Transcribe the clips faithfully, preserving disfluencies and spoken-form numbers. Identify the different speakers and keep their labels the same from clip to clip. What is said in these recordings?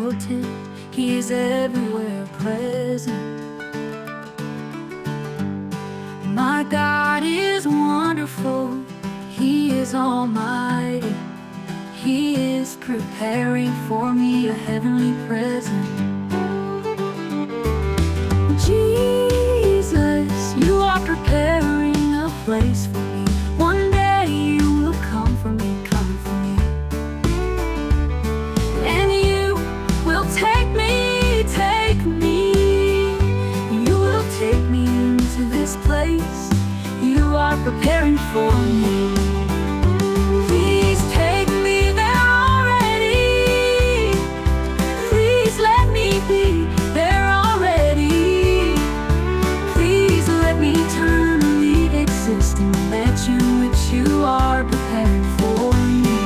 Speaker 1: omnipotent, He is everywhere present. My God is wonderful, He is almighty. He is preparing for me a heavenly present. Jesus, you are preparing a place for me. One day you will come for me, come for me. And you will take me, take me. You will take me into this place you are preparing for me. Please take me there already. Please let me be there already. Please let me eternally exist in the mansion which you are preparing for me.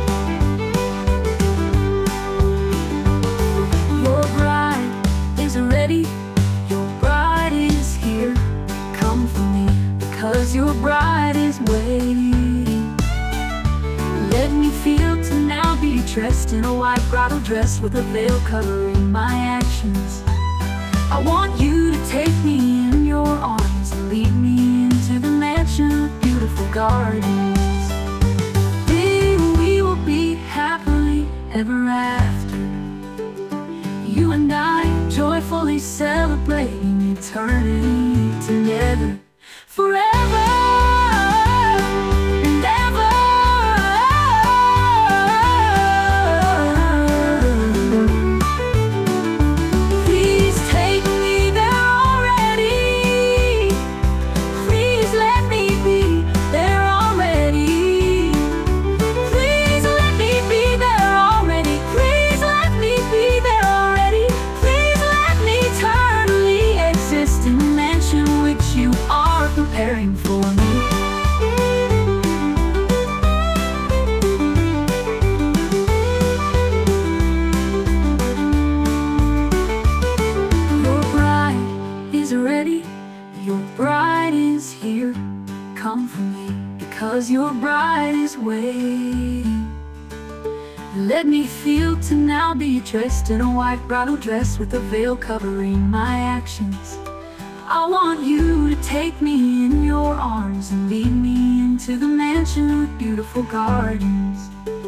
Speaker 1: Your bride is ready, your bride is here. Come for me, because your bride is waiting. Let me feel to now be dressed in a white bridal dress with a veil covering my actions. I want you to take me in your arms and lead me into the mansion of beautiful gardens. Then we will be happily ever after, you and I joyfully celebrating eternity together. Forever and ever. Please take me there already. Please let me be there already. Please let me be there already. Please let me be there already. Please let me eternally exist in the mansion which you are preparing for me. Your bride is ready, your bride is here. Come for me, because your bride is waiting. Let me feel to now be dressed in a white bridal dress with a veil covering my actions. I want you to take me in your arms and lead me into the mansion with beautiful gardens.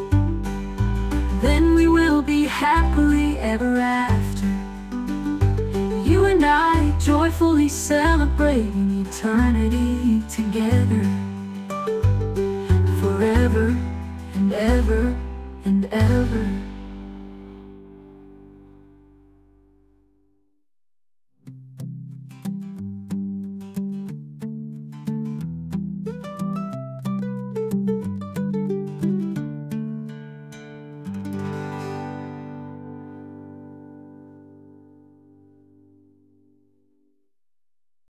Speaker 1: Then we will be happily ever after, you and I joyfully celebrating eternity together. Forever and ever and ever.